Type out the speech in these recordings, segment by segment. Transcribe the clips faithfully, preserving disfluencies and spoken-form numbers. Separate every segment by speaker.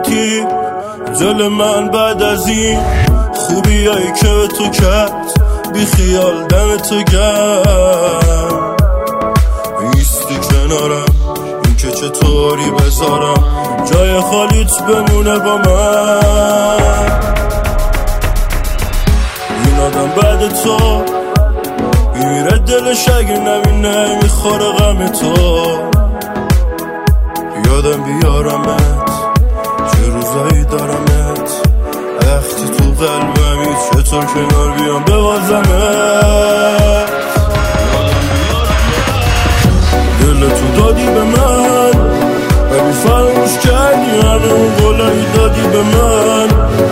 Speaker 1: نبودی دل من بعد از این خوبی هایی که به تو کرد بی خیال دم تو گرم ایستی کنارم این که چطوری بذارم جای خالیت بمونه با من این آدم بعد تو میره دلش اگه نبینه میخوره غم تو یادم بیارمت چه روزایی دارمت وقتی تو قلبمی چطور کنار بیام ببازمت دل تو دادی به من ولی فراموش کردی همه اون قولایی دادی به من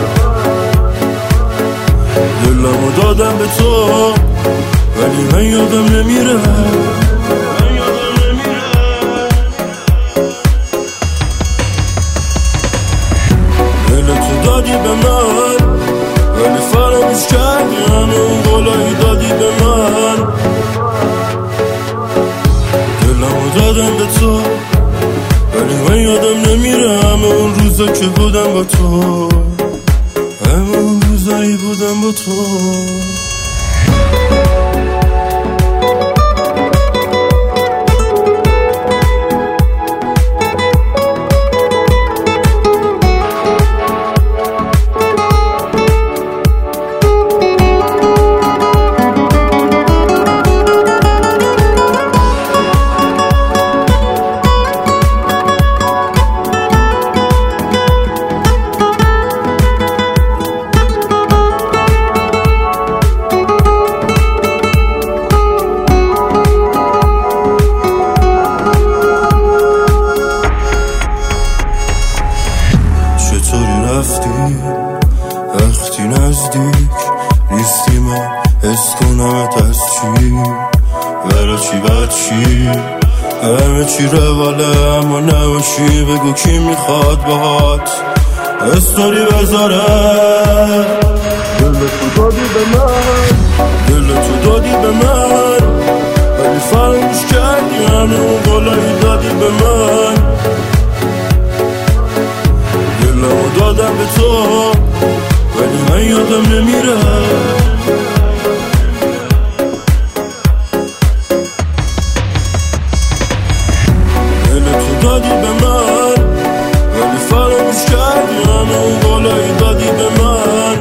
Speaker 1: دلمو دادم به تو ولی من یادم نمیره دل تو دادی به من ولی فراموش کردی همه اون قولایی دادی به من دلمو دادم به تو ولی من یادم نمیره همه اون روزا که بودم با تو همه اون روزایی بودم با تو وقتی نزدیک نیستی من حس کنمت از چی برا چی بد چی همه چی رواله اما نباشی بگو کی میخواد باهات استوری بذاره دل تو دادی به من دل تو دادی به من ولی فراموش کردی همه اون قولایی دادی به من دلمو دادم به تو ولی من یادم نمیره دل تو دادی به من ولی فراموش کردی همه اون قولایی دادی به من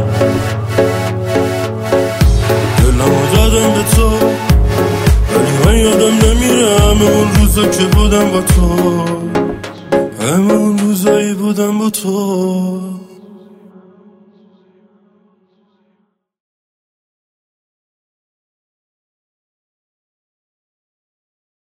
Speaker 1: دلمو دادم به تو ولی من یادم نمیره همه اون روزا که بودم با تو همه اون روزایی بودم با تو